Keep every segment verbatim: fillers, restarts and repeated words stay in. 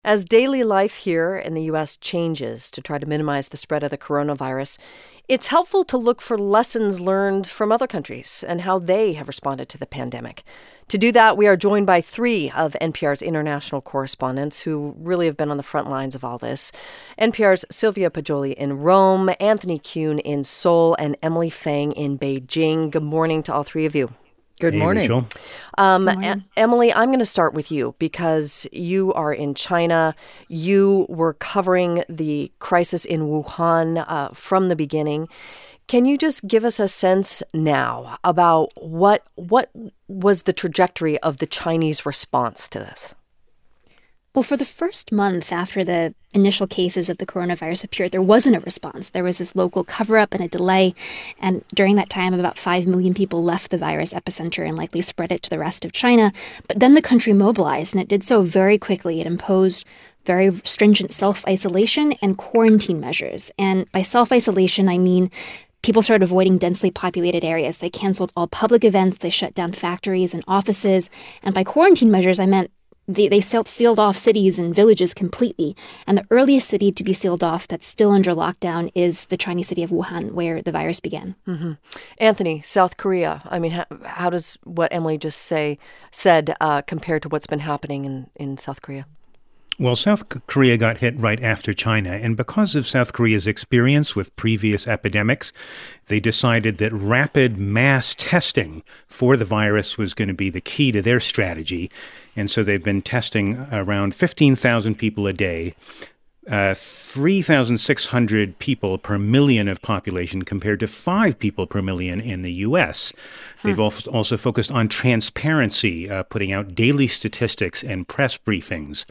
As daily life here in the U S changes to try to minimize the spread of the coronavirus, it's helpful to look for lessons learned from other countries and how they have responded to the pandemic. To do that, we are joined by three of N P R's international correspondents who really have been on the front lines of all this. N P R's Sylvia Poggioli in Rome, Anthony Kuhn in Seoul, and Emily Feng in Beijing. Good morning to all three of you. Good morning. Hey, Um, Good morning. E- Emily, I'm going to start with you because you are in China. You were covering the crisis in Wuhan uh, from the beginning. Can you just give us a sense now about what what was the trajectory of the Chinese response to this? Well, for the first month after the initial cases of the coronavirus appeared, there wasn't a response. There was this local cover-up and a delay. And during that time, about five million people left the virus epicenter and likely spread it to the rest of China. But then the country mobilized, and it did so very quickly. It imposed very stringent self-isolation and quarantine measures. And by self-isolation, I mean people started avoiding densely populated areas. They canceled all public events. They shut down factories and offices. And by quarantine measures, I meant They, they sealed off cities and villages completely. And the earliest city to be sealed off that's still under lockdown is the Chinese city of Wuhan, where the virus began. Mm-hmm. Anthony, South Korea. I mean, how, how does what Emily just say said uh, compare to what's been happening in, in South Korea? Well, South Korea got hit right after China, and because of South Korea's experience with previous epidemics, they decided that rapid mass testing for the virus was going to be the key to their strategy. And so they've been testing around fifteen thousand people a day, uh, three thousand six hundred people per million of population compared to five people per million in the U S. They've hmm. also focused on transparency, uh, putting out daily statistics and press briefings.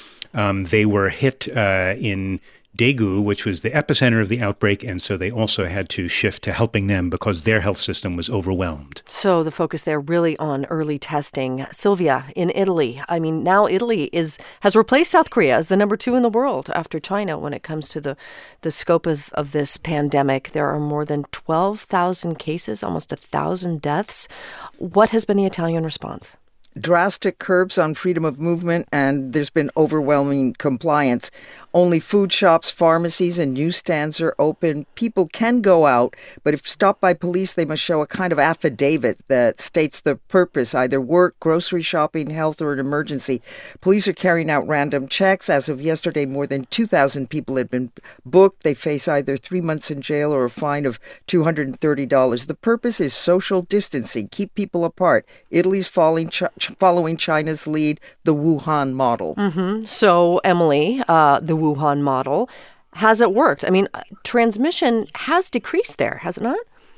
Um, they were hit uh, in Daegu, which was the epicenter of the outbreak, and so they also had to shift to helping them because their health system was overwhelmed. So the focus there really on early testing. Sylvia, in Italy, I mean, now Italy is has replaced South Korea as the number two in the world after China when it comes to the, the scope of, of this pandemic. There are more than twelve thousand cases, almost one thousand deaths. What has been the Italian response? Drastic curbs on freedom of movement, and there's been overwhelming compliance. Only food shops, pharmacies, and newsstands are open. People can go out, but if stopped by police, they must show a kind of affidavit that states the purpose, either work, grocery shopping, health, or an emergency. Police are carrying out random checks. As of yesterday, more than two thousand people had been booked. They face either three months in jail or a fine of two hundred thirty dollars. The purpose is social distancing, keep people apart. Italy's following, Ch- following China's lead, the Wuhan model. Mm-hmm. So, Emily, uh, the Wuhan model, has it worked? I mean, transmission has decreased there, has it not?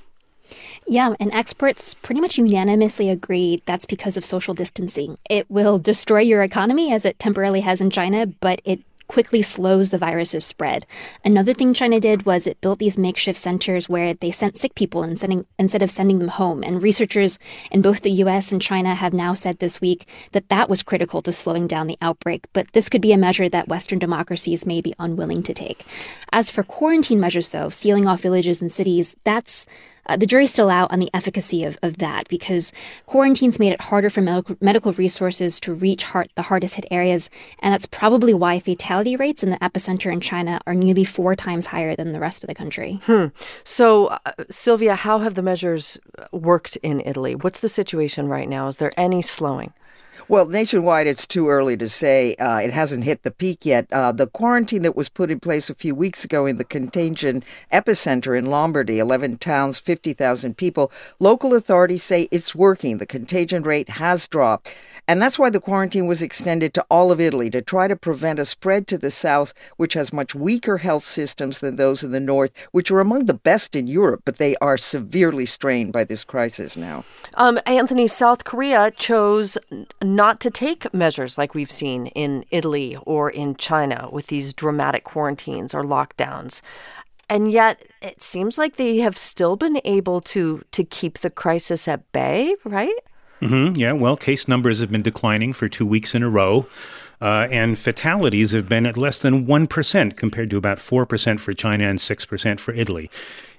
Yeah, and experts pretty much unanimously agree that's because of social distancing. It will destroy your economy, as it temporarily has in China, but it quickly slows the virus's spread. Another thing China did was it built these makeshift centers where they sent sick people and sending, instead of sending them home. And researchers in both the U S and China have now said this week that that was critical to slowing down the outbreak. But this could be a measure that Western democracies may be unwilling to take. As for quarantine measures, though, sealing off villages and cities, that's Uh, the jury's still out on the efficacy of, of that because quarantines made it harder for medical, medical resources to reach heart, the hardest hit areas. And that's probably why fatality rates in the epicenter in China are nearly four times higher than the rest of the country. Hmm. So, uh, Sylvia, how have the measures worked in Italy? What's the situation right now? Is there any slowing? Well, nationwide, it's too early to say. Uh, it hasn't hit the peak yet. Uh, the quarantine that was put in place a few weeks ago in the contagion epicenter in Lombardy, eleven towns, fifty thousand people, local authorities say it's working. The contagion rate has dropped. And that's why the quarantine was extended to all of Italy, to try to prevent a spread to the south, which has much weaker health systems than those in the north, which are among the best in Europe, but they are severely strained by this crisis now. Um, Anthony, South Korea chose not to take measures like we've seen in Italy or in China with these dramatic quarantines or lockdowns. And yet it seems like they have still been able to to keep the crisis at bay, right? Mm-hmm, yeah, well, case numbers have been declining for two weeks in a row, uh, and fatalities have been at less than one percent compared to about four percent for China and six percent for Italy.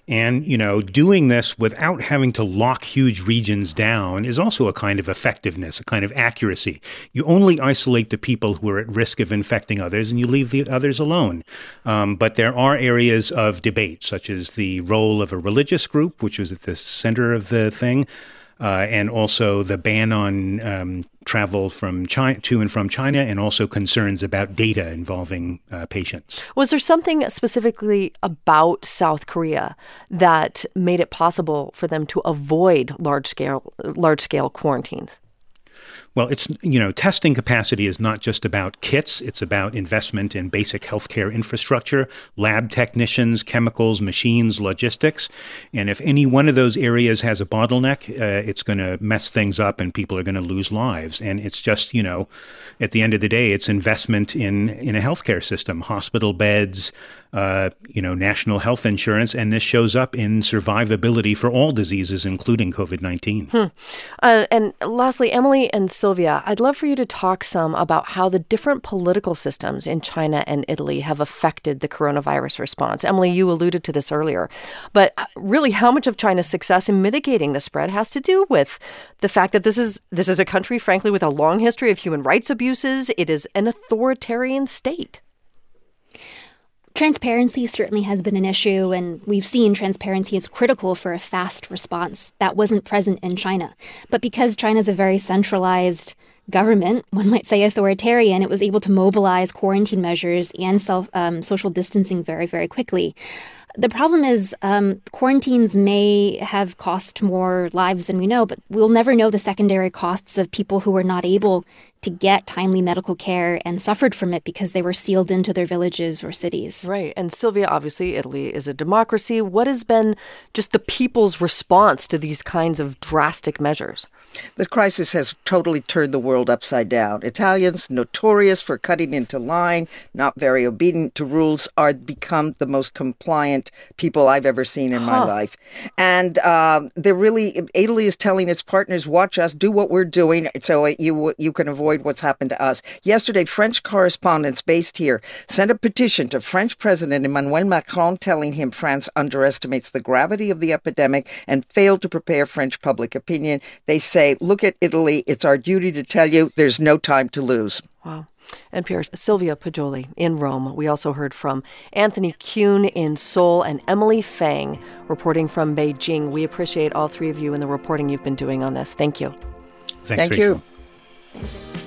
And, you know, doing this without having to lock huge regions down is also a kind of effectiveness, a kind of accuracy. You only isolate the people who are at risk of infecting others, and you leave the others alone. Um, but there are areas of debate, such as the role of a religious group, which was at the center of the thing, uh, and also the ban on um, travel from China to and from China, and also concerns about data involving uh, patients. Was there something specifically about South Korea that made it possible for them to avoid large-scale large-scale quarantines? Well, it's, you know, testing capacity is not just about kits. It's about investment in basic healthcare infrastructure, lab technicians, chemicals, machines, logistics. And if any one of those areas has a bottleneck, uh, it's going to mess things up and people are going to lose lives. And it's just, you know, at the end of the day, it's investment in, in a healthcare system, hospital beds, uh, you know, national health insurance. And this shows up in survivability for all diseases, including COVID nineteen. Hmm. Uh, and lastly, Emily and Sylvia, I'd love for you to talk some about how the different political systems in China and Italy have affected the coronavirus response. Emily, you alluded to this earlier, but really how much of China's success in mitigating the spread has to do with the fact that this is this is a country, frankly, with a long history of human rights abuses. It is an authoritarian state. Transparency certainly has been an issue, and we've seen transparency is critical for a fast response. That wasn't present in China. But because China's a very centralized government, one might say authoritarian, it was able to mobilize quarantine measures and self, um, social distancing very, very quickly. The problem is um, quarantines may have cost more lives than we know, but we'll never know the secondary costs of people who were not able to get timely medical care and suffered from it because they were sealed into their villages or cities. Right. And Sylvia, obviously, Italy is a democracy. What has been just the people's response to these kinds of drastic measures? The crisis has totally turned the world upside down. Italians, notorious for cutting into line, not very obedient to rules, are become the most compliant people I've ever seen in huh. my life. And uh, they're really, Italy is telling its partners, watch us, do what we're doing so you you can avoid what's happened to us. Yesterday, French correspondents based here sent a petition to French President Emmanuel Macron telling him France underestimates the gravity of the epidemic and failed to prepare French public opinion. They say, look at Italy. It's our duty to tell you there's no time to lose. Wow. N P R's Sylvia Poggioli in Rome. We also heard from Anthony Kuhn in Seoul and Emily Fang reporting from Beijing. We appreciate all three of you and the reporting you've been doing on this. Thanks, Thank you. Rachel.